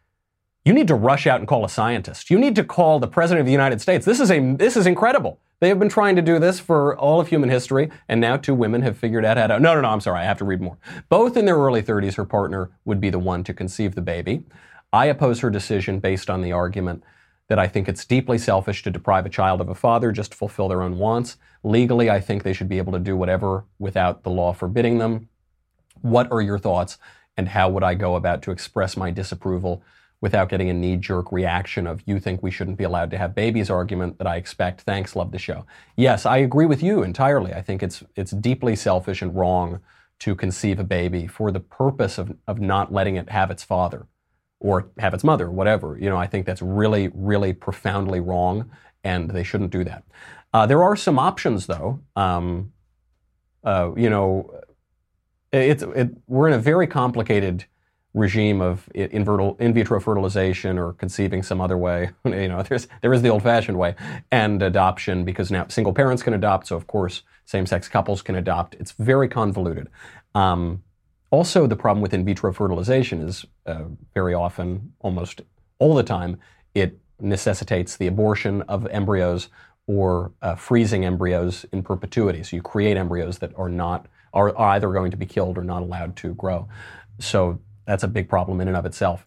[SPEAKER 1] You need to rush out and call a scientist. You need to call the President of the United States. This is a this is incredible. They have been trying to do this for all of human history, and now two women have figured out how to... No, no, no, I'm sorry, I have to read more. Both in their early thirties, her partner would be the one to conceive the baby. I oppose her decision based on the argument that I think it's deeply selfish to deprive a child of a father just to fulfill their own wants. Legally, I think they should be able to do whatever without the law forbidding them. What are your thoughts, and how would I go about to express my disapproval without getting a knee-jerk reaction of "you think we shouldn't be allowed to have babies" argument that I expect? Thanks, love the show. Yes, I agree with you entirely. I think it's it's deeply selfish and wrong to conceive a baby for the purpose of, of not letting it have its father or have its mother, whatever. You know, I think that's really, really profoundly wrong, and they shouldn't do that. Uh, there are some options, though. Um, uh, you know, it's it, we're in a very complicated regime of in, in vitro fertilization or conceiving some other way. You know, there's there is the old-fashioned way, and adoption, because now single parents can adopt, so of course same-sex couples can adopt. It's very convoluted. Um, also, the problem with in vitro fertilization is uh, very often, almost all the time, it necessitates the abortion of embryos or uh, freezing embryos in perpetuity. So you create embryos that are not are either going to be killed or not allowed to grow. So that's a big problem in and of itself.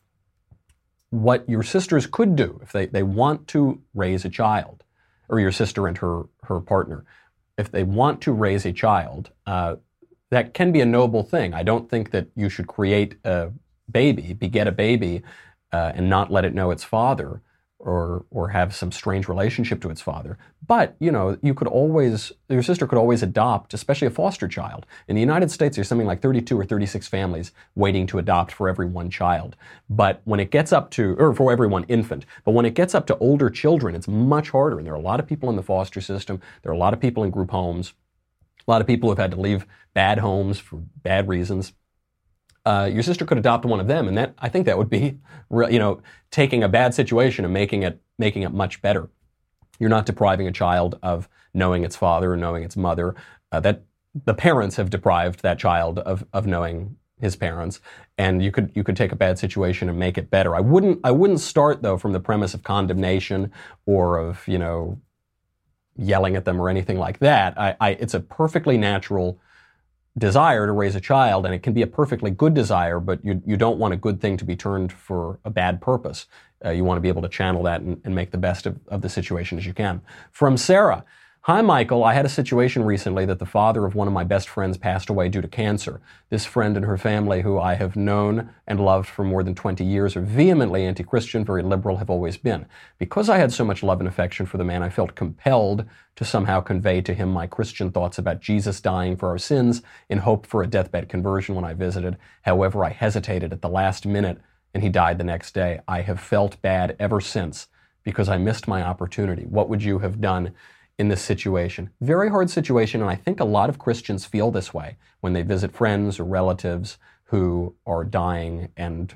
[SPEAKER 1] What your sisters could do if they, they want to raise a child, or your sister and her, her partner, if they want to raise a child, uh, that can be a noble thing. I don't think that you should create a baby, beget a baby, uh, and not let it know its father, or or have some strange relationship to its father. But, you know, you could always, your sister could always adopt, especially a foster child. In the United States, there's something like thirty-two or thirty-six families waiting to adopt for every one child. But when it gets up to, or for every one infant, but when it gets up to older children, it's much harder. And there are a lot of people in the foster system. There are a lot of people in group homes. A lot of people who have had to leave bad homes for bad reasons. Uh, your sister could adopt one of them, and that I think that would be, you know, taking a bad situation and making it making it much better. You're not depriving a child of knowing its father or knowing its mother. Uh, that the parents have deprived that child of of knowing his parents, and you could you could take a bad situation and make it better. I wouldn't I wouldn't start though from the premise of condemnation or of, you know, yelling at them or anything like that. I, I it's a perfectly natural desire to raise a child, and it can be a perfectly good desire, but you you don't want a good thing to be turned for a bad purpose. Uh, you want to be able to channel that and, and make the best of, of the situation as you can. From Sarah. Hi, Michael. I had a situation recently that the father of one of my best friends passed away due to cancer. This friend and her family, who I have known and loved for more than twenty years, are vehemently anti-Christian, very liberal, have always been. Because I had so much love and affection for the man, I felt compelled to somehow convey to him my Christian thoughts about Jesus dying for our sins in hope for a deathbed conversion when I visited. However, I hesitated at the last minute, and he died the next day. I have felt bad ever since because I missed my opportunity. What would you have done in this situation? Very hard situation, and I think a lot of Christians feel this way when they visit friends or relatives who are dying and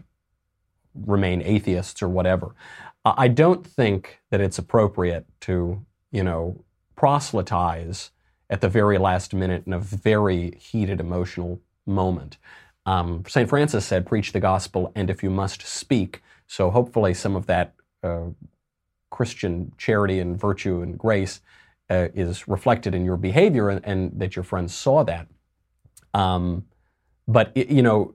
[SPEAKER 1] remain atheists or whatever. I don't think that it's appropriate to, you know, proselytize at the very last minute in a very heated emotional moment. Um, Saint Francis said, preach the gospel, and if you must, speak. So hopefully some of that uh, Christian charity and virtue and grace uh, is reflected in your behavior, and, and that your friends saw that. Um, but, it, you know,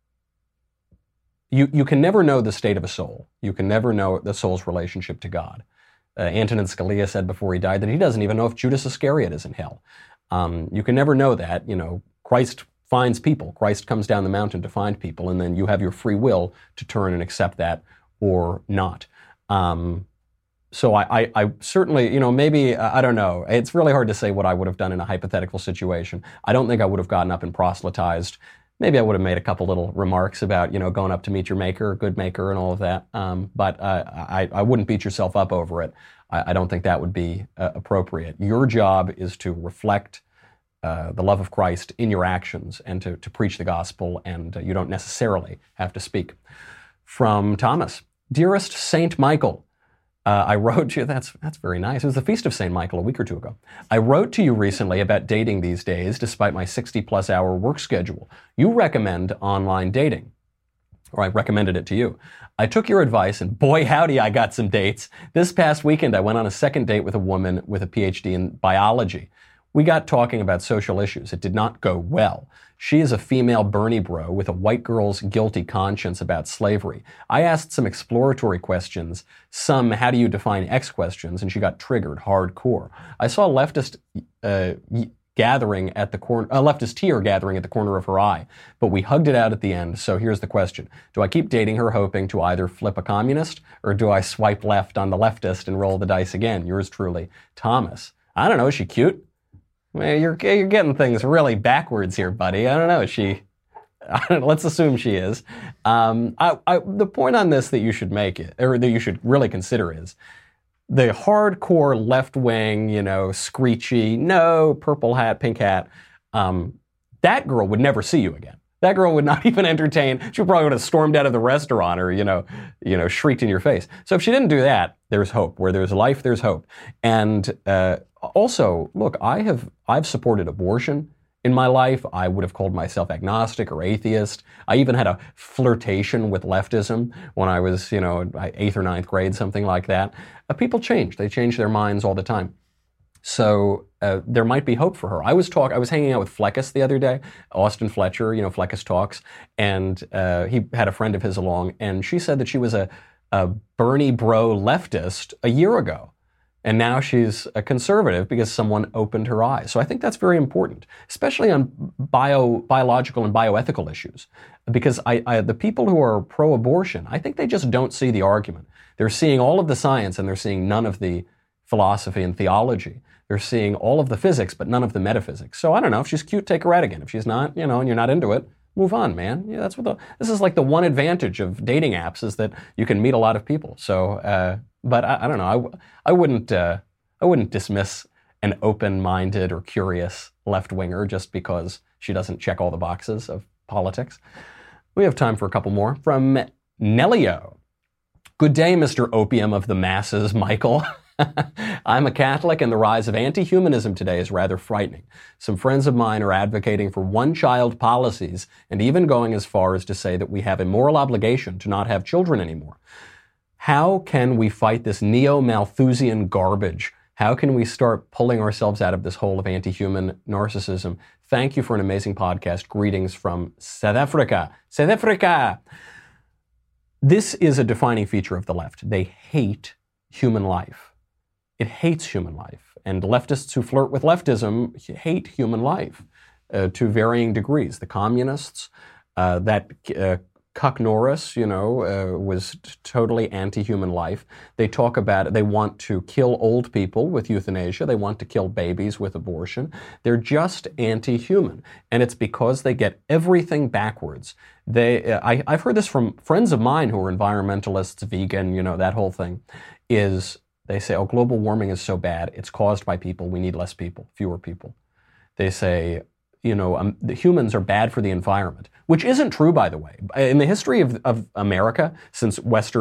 [SPEAKER 1] you, you can never know the state of a soul. You can never know the soul's relationship to God. Uh, Antonin Scalia said before he died that he doesn't even know if Judas Iscariot is in hell. Um, you can never know that. You know, Christ finds people. Christ comes down the mountain to find people, and then you have your free will to turn and accept that or not. Um, so I, I, I certainly, you know, maybe, I don't know. It's really hard to say what I would have done in a hypothetical situation. I don't think I would have gotten up and proselytized. Maybe I would have made a couple little remarks about, you know, going up to meet your maker, good maker, and all of that. Um, but uh, I, I wouldn't beat yourself up over it. I, I don't think that would be uh, appropriate. Your job is to reflect uh, the love of Christ in your actions and to, to preach the gospel, and uh, you don't necessarily have to speak. From Thomas, dearest Saint Michael, Uh, I wrote to you, that's, that's very nice. It was the Feast of Saint Michael a week or two ago. I wrote to you recently about dating these days, despite my sixty plus hour work schedule. You recommend online dating, or I recommended it to you. I took your advice, and boy howdy, I got some dates. This past weekend, I went on a second date with a woman with a P H D in biology. We got talking about social issues. It did not go well. She is a female Bernie bro with a white girl's guilty conscience about slavery. I asked some exploratory questions, some how do you define X questions, and she got triggered hardcore. I saw a leftist uh, gathering at the corner, a leftist tear gathering at the corner of her eye, but we hugged it out at the end. So here's the question. Do I keep dating her hoping to either flip a communist, or do I swipe left on the leftist and roll the dice again? Yours truly, Thomas. I don't know, is she cute? Well, you're, you're getting things really backwards here, buddy. I don't know. She, I don't know, let's assume she is. Um, I, I, the point on this that you should make it, or that you should really consider is the hardcore left wing, you know, screechy, no, purple hat, pink hat. Um, that girl would never see you again. That girl would not even entertain. She probably would have stormed out of the restaurant or, you know, you know, shrieked in your face. So if she didn't do that, there's hope. Where there's life, there's hope. And uh, also, look, I have I've supported abortion in my life. I would have called myself agnostic or atheist. I even had a flirtation with leftism when I was, you know, eighth or ninth grade, something like that. Uh, people change. They change their minds all the time. So uh, there might be hope for her. I was talk. I was hanging out with Fleckus the other day, Austin Fletcher, you know, Fleckus Talks, and uh, he had a friend of his along, and she said that she was a, a Bernie bro leftist a year ago, and now she's a conservative because someone opened her eyes. So I think that's very important, especially on bio, biological and bioethical issues, because I, I, the people who are pro-abortion, I think they just don't see the argument. They're seeing all of the science, and they're seeing none of the philosophy and theology. They're seeing all of the physics, but none of the metaphysics. So I don't know. If she's cute, take her out again. If she's not, you know, and you're not into it, move on, man. Yeah, that's what the. This is like the one advantage of dating apps is that you can meet a lot of people. So, uh, but I, I don't know. I, I wouldn't. Uh, I wouldn't dismiss an open-minded or curious left-winger just because she doesn't check all the boxes of politics. We have time for a couple more from Nellio. Good day, Mister Opium of the Masses, Michael. I'm a Catholic, and the rise of anti-humanism today is rather frightening. Some friends of mine are advocating for one-child policies and even going as far as to say that we have a moral obligation to not have children anymore. How can we fight this neo-Malthusian garbage? How can we start pulling ourselves out of this hole of anti-human narcissism? Thank you for an amazing podcast. Greetings from South Africa. South Africa! This is a defining feature of the left. They hate human life. It hates human life. And leftists who flirt with leftism hate human life uh, to varying degrees. The communists, uh, that uh, Cuck Norris, you know, uh, was t- totally anti-human life. They talk about it. They want to kill old people with euthanasia. They want to kill babies with abortion. They're just anti-human. And it's because they get everything backwards. They, uh, I, I've heard this from friends of mine who are environmentalists, vegan, you know, that whole thing, is they say, oh, global warming is so bad. It's caused by people. We need less people, fewer people. They say, you know, um, the humans are bad for the environment, which isn't true, by the way. In the history of, of America, since Western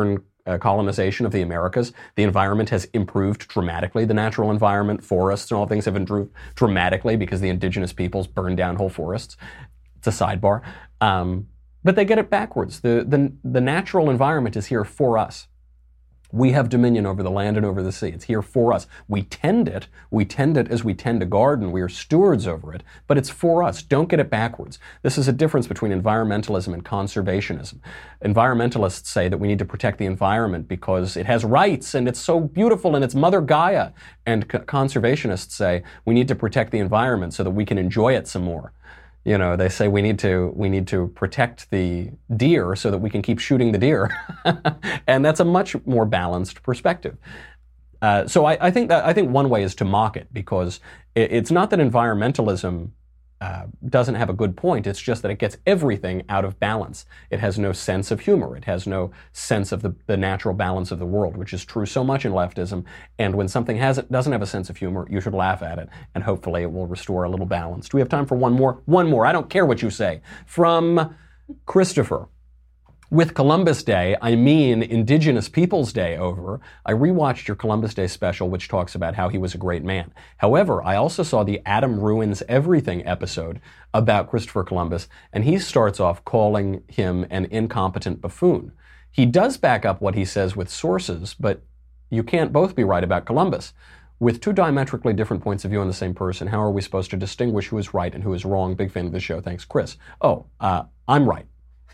[SPEAKER 1] uh, colonization of the Americas, the environment has improved dramatically. The natural environment, forests and all things have improved dramatically because the indigenous peoples burned down whole forests. It's a sidebar. Um, but they get it backwards. The, the, the natural environment is here for us. We have dominion over the land and over the sea. It's here for us. We tend it. We tend it as we tend a garden. We are stewards over it, but it's for us. Don't get it backwards. This is a difference between environmentalism and conservationism. Environmentalists say that we need to protect the environment because it has rights and it's so beautiful and it's Mother Gaia. And co- conservationists say we need to protect the environment so that we can enjoy it some more. You know, they say we need to we need to protect the deer so that we can keep shooting the deer, and that's a much more balanced perspective. Uh, so I, I think that I think one way is to mock it because it, it's not that environmentalism uh, doesn't have a good point. It's just that it gets everything out of balance. It has no sense of humor. It has no sense of the, the natural balance of the world, which is true so much in leftism. And when something has doesn't have a sense of humor, you should laugh at it, and hopefully it will restore a little balance. Do we have time for one more? One more. I don't care what you say. From Christopher. With Columbus Day, I mean Indigenous Peoples Day over, I rewatched your Columbus Day special, which talks about how he was a great man. However, I also saw the Adam Ruins Everything episode about Christopher Columbus, and he starts off calling him an incompetent buffoon. He does back up what he says with sources, but you can't both be right about Columbus. With two diametrically different points of view on the same person, how are we supposed to distinguish who is right and who is wrong? Big fan of the show. Thanks, Chris. Oh, uh, I'm right.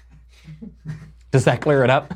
[SPEAKER 1] Does that clear it up?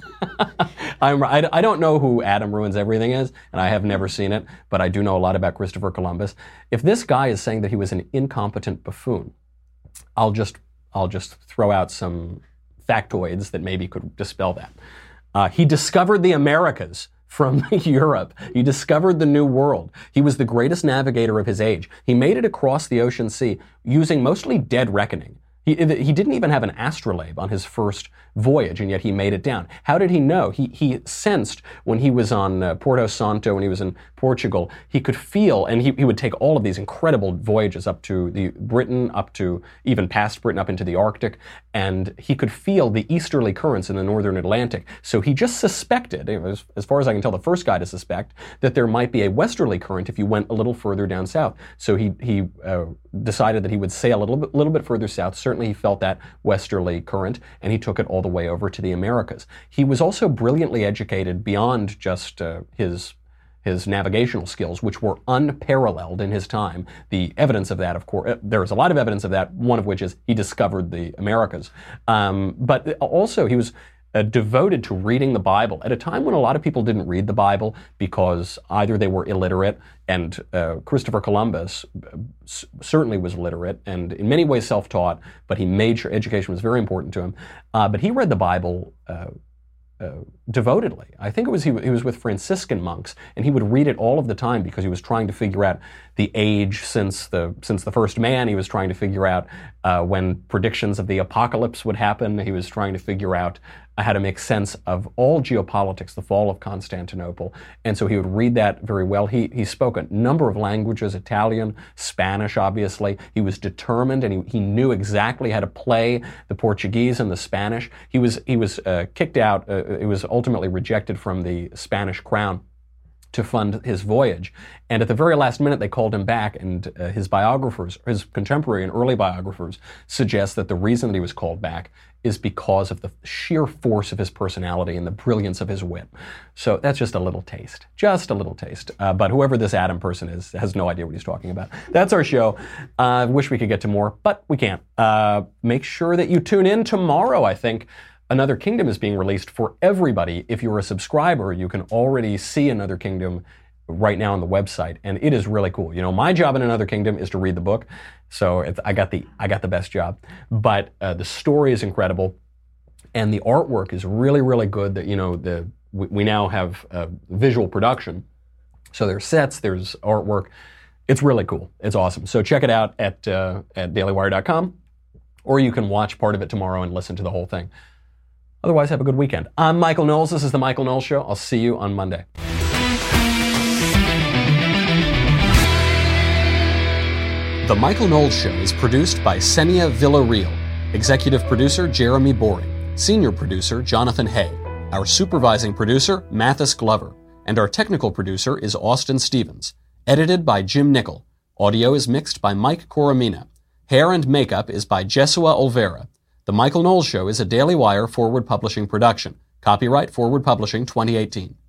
[SPEAKER 1] I'm, I, I don't know who Adam Ruins Everything is, and I have never seen it, but I do know a lot about Christopher Columbus. If this guy is saying that he was an incompetent buffoon, I'll just I'll just throw out some factoids that maybe could dispel that. Uh, he discovered the Americas from Europe. He discovered the New World. He was the greatest navigator of his age. He made it across the ocean sea using mostly dead reckoning. He, he didn't even have an astrolabe on his first voyage, and yet he made it down. How did he know? He, he sensed when he was on uh, Porto Santo, when he was in Portugal, he could feel, and he, he would take all of these incredible voyages up to the Britain, up to even past Britain, up into the Arctic, and he could feel the easterly currents in the northern Atlantic. So he just suspected, it was, as far as I can tell, the first guy to suspect, that there might be a westerly current if you went a little further down south. So he, he uh, decided that he would sail a little bit, little bit further south. Certainly he felt that westerly current, and he took it all the way over to the Americas. He was also brilliantly educated beyond just uh, his his navigational skills, which were unparalleled in his time. The evidence of that, of course, uh, there is a lot of evidence of that, one of which is he discovered the Americas. Um, but also he was Uh, devoted to reading the Bible at a time when a lot of people didn't read the Bible because either they were illiterate, and uh, Christopher Columbus uh, s- certainly was literate and in many ways self-taught, but he made sure education was very important to him. Uh, but he read the Bible uh, uh, devotedly. I think it was he, he was with Franciscan monks, and he would read it all of the time because he was trying to figure out the age since the since the first man. He was trying to figure out uh, when predictions of the apocalypse would happen. He was trying to figure out how to make sense of all geopolitics, the fall of Constantinople. And so he would read that very well. He he spoke a number of languages, Italian, Spanish, obviously. He was determined, and he, he knew exactly how to play the Portuguese and the Spanish. He was, he was uh, kicked out, uh, he was ultimately rejected from the Spanish crown to fund his voyage. And at the very last minute, they called him back, and uh, his biographers, his contemporary and early biographers, suggest that the reason that he was called back is because of the sheer force of his personality and the brilliance of his wit. So that's just a little taste, just a little taste. Uh, but whoever this Adam person is has no idea what he's talking about. That's our show. I uh, wish we could get to more, but we can't. Uh, make sure that you tune in tomorrow, I think. Another Kingdom is being released for everybody. If you're a subscriber, you can already see Another Kingdom right now on the website, and it is really cool. You know, my job in Another Kingdom is to read the book, so it's, I got the I got the best job. But uh, the story is incredible, and the artwork is really, really good. That you know, the we, we now have uh, visual production, so there's sets, there's artwork. It's really cool. It's awesome. So check it out at uh, at daily wire dot com, or you can watch part of it tomorrow and listen to the whole thing. Otherwise, have a good weekend. I'm Michael Knowles. This is The Michael Knowles Show. I'll see you on Monday. The Michael Knowles Show is produced by Senia Villarreal. Executive producer, Jeremy Boring. Senior producer, Jonathan Hay. Our supervising producer, Mathis Glover, and our technical producer is Austin Stevens. Edited by Jim Nickel. Audio is mixed by Mike Coromina. Hair and makeup is by Jesua Olvera. The Michael Knowles Show is a Daily Wire Forward Publishing production. Copyright Forward Publishing twenty eighteen.